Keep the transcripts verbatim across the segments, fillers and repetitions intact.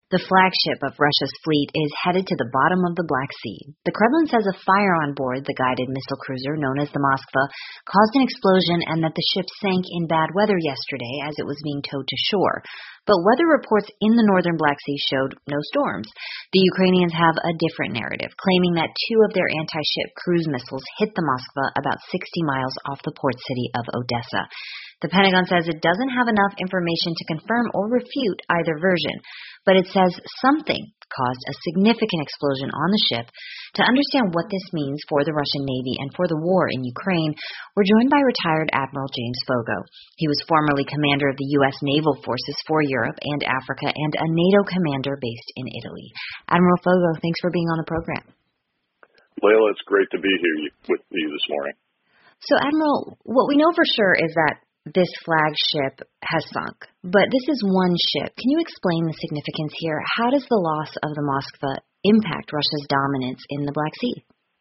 The flagship of Russia's fleet is headed to the bottom of the Black Sea. The Kremlin says a fire on board the guided missile cruiser known as the Moskva caused an explosion and that the ship sank in bad weather yesterday as it was being towed to shore. But weather reports in the northern Black Sea showed no storms. The Ukrainians have a different narrative, claiming that two of their anti-ship cruise missiles hit the Moskva about sixty miles off the port city of Odessa. The Pentagon says it doesn't have enough information to confirm or refute either version, but it says something caused a significant explosion on the ship. To understand what this means for the Russian Navy and for the war in Ukraine, we're joined by retired Admiral James Fogo. He was formerly commander of the U S Naval Forces for Europe and Africa and a NATO commander based in Italy. Admiral Fogo, thanks for being on the program. Layla, it's great to be here with you this morning. So, Admiral, what we know for sure is that this flagship has sunk, but this is one ship. Can you explain the significance here? How does the loss of the Moskva impact Russia's dominance in the Black Sea?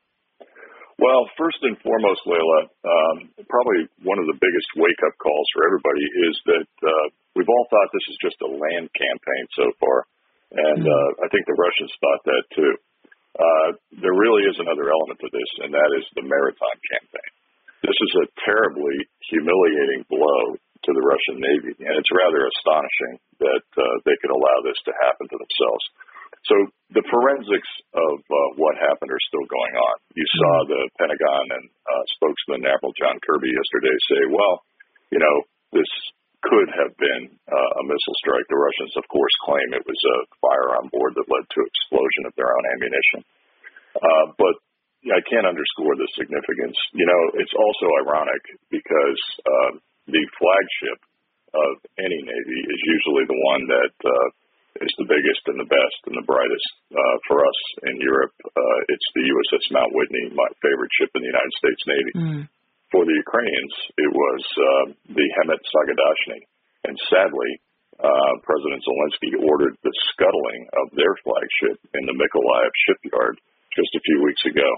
Well, first and foremost, Layla, um, probably one of the biggest wake-up calls for everybody is that uh, we've all thought this is just a land campaign so far, and mm. uh, I think the Russians thought that too. Uh, there really is another element to this, and that is the maritime campaign. This is a terribly humiliating blow to the Russian Navy, and it's rather astonishing that uh, they could allow this to happen to themselves. So the forensics of uh, what happened are still going on. You saw the Pentagon and uh, spokesman Admiral John Kirby yesterday say, well, you know, this could have been uh, a missile strike. The Russians, of course, claim it was a fire on board that led to explosion of their own ammunition. Uh, but I can't underscore the significance. You know, it's also ironic because uh, the flagship of any Navy is usually the one that uh, is the biggest and the best and the brightest. Uh, for us in Europe, uh, it's the U S S Mount Whitney, my favorite ship in the United States Navy. Mm. For the Ukrainians, it was uh, the Hemet Sagadashny. And sadly, uh, President Zelensky ordered the scuttling of their flagship in the Mykolaiv shipyard just a few weeks ago.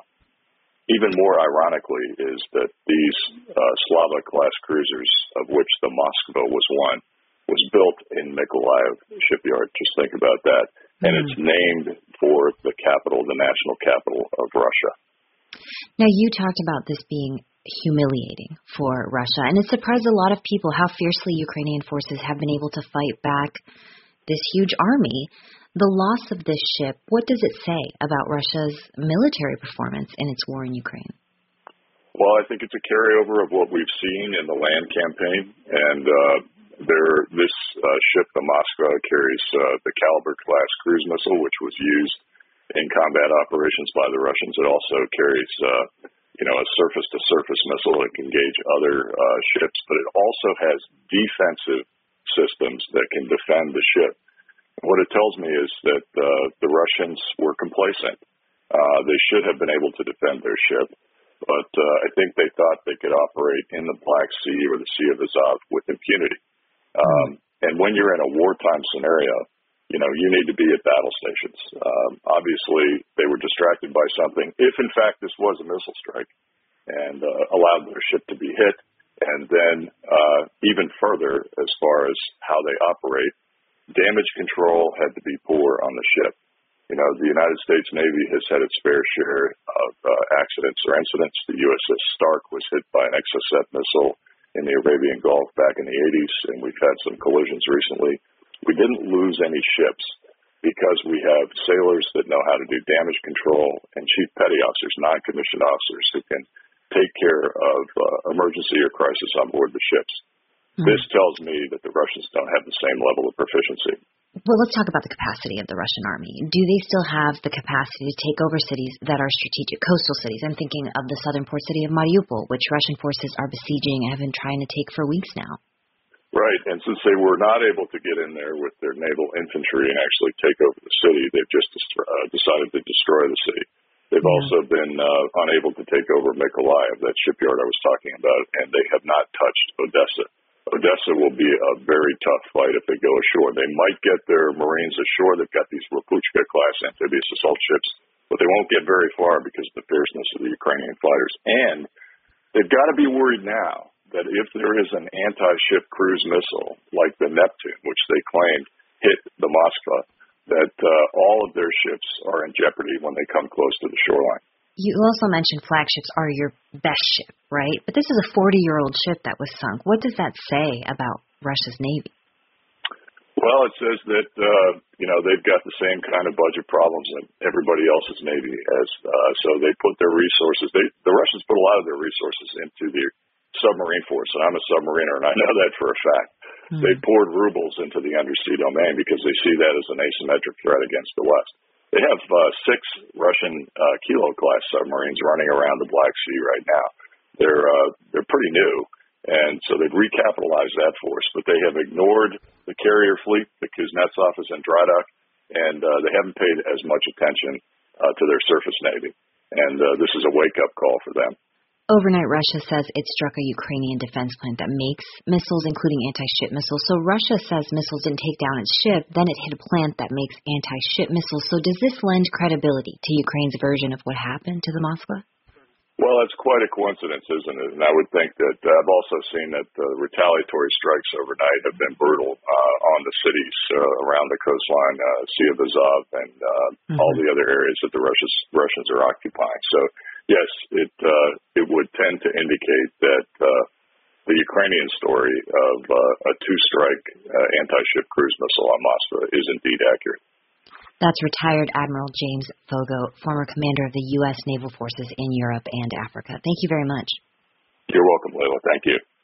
Even more ironically is that these uh, Slava-class cruisers, of which the Moskva was one, was built in Mykolaiv shipyard. Just think about that. And mm. it's named for the capital, the national capital of Russia. Now, you talked about this being humiliating for Russia, and it surprised a lot of people how fiercely Ukrainian forces have been able to fight back this huge army. The loss of this ship, what does it say about Russia's military performance in its war in Ukraine? Well, I think it's a carryover of what we've seen in the land campaign. And uh, there, this uh, ship, the Moskva, carries uh, the Kalibr-class cruise missile, which was used in combat operations by the Russians. It also carries, uh, you know, a surface-to-surface missile that can gauge other uh, ships. But it also has defensive systems that can defend the ship. What it tells me is that uh, the Russians were complacent. Uh, they should have been able to defend their ship, but uh, I think they thought they could operate in the Black Sea or the Sea of Azov with impunity. Um, and when you're in a wartime scenario, you know, you need to be at battle stations. Um, obviously, they were distracted by something, if in fact this was a missile strike, and uh, allowed their ship to be hit. And then uh, even further, as far as how they operate, damage control had to be poor on the ship. You know, the United States Navy has had its fair share of uh, accidents or incidents. The U S S Stark was hit by an Exocet missile in the Arabian Gulf back in the eighties, and we've had some collisions recently. We didn't lose any ships because we have sailors that know how to do damage control and chief petty officers, non-commissioned officers who can take care of uh, emergency or crisis on board the ships. This tells me that the Russians don't have the same level of proficiency. Well, let's talk about the capacity of the Russian army. Do they still have the capacity to take over cities that are strategic coastal cities? I'm thinking of the southern port city of Mariupol, which Russian forces are besieging and have been trying to take for weeks now. Right, and since they were not able to get in there with their naval infantry and actually take over the city, they've just uh, decided to destroy the city. They've yeah. also been uh, unable to take over Mykolaiv, that shipyard I was talking about, and they have not touched Odessa. Odessa will be a very tough fight if they go ashore. They might get their Marines ashore. They've got these Lapuchka-class amphibious assault ships, but they won't get very far because of the fierceness of the Ukrainian fighters. And they've got to be worried now that if there is an anti-ship cruise missile like the Neptune, which they claimed hit the Moskva, that all of their ships are in jeopardy when they come close to the shoreline. You also mentioned flagships are your best ship, right? But this is a forty-year-old ship that was sunk. What does that say about Russia's Navy? Well, it says that, uh, you know, they've got the same kind of budget problems that everybody else's Navy has. Uh, so they put their resources, they, the Russians put a lot of their resources into the submarine force. And I'm a submariner, and I know that for a fact. Mm-hmm. They poured rubles into the undersea domain because they see that as an asymmetric threat against the West. They have uh, six Russian uh, Kilo-class submarines running around the Black Sea right now. They're uh, they're pretty new, and so they've recapitalized that force. But they have ignored the carrier fleet. The Kuznetsov is in dry dock, and uh, they haven't paid as much attention uh, to their surface navy. And uh, this is a wake-up call for them. Overnight, Russia says it struck a Ukrainian defense plant that makes missiles, including anti-ship missiles. So Russia says missiles didn't take down its ship, then it hit a plant that makes anti-ship missiles. So does this lend credibility to Ukraine's version of what happened to the Moskva? Well, it's quite a coincidence, isn't it? And I would think that uh, I've also seen that uh, retaliatory strikes overnight have been brutal uh, on the cities uh, around the coastline, uh, Sea of Azov, and uh, mm-hmm. all the other areas that the Russians, Russians are occupying. So, yes, it uh, it would tend to indicate that uh, the Ukrainian story of uh, a two-strike uh, anti-ship cruise missile on Moskva is indeed accurate. That's retired Admiral James Fogo, former commander of the U S Naval Forces in Europe and Africa. Thank you very much. You're welcome, Layla. Thank you.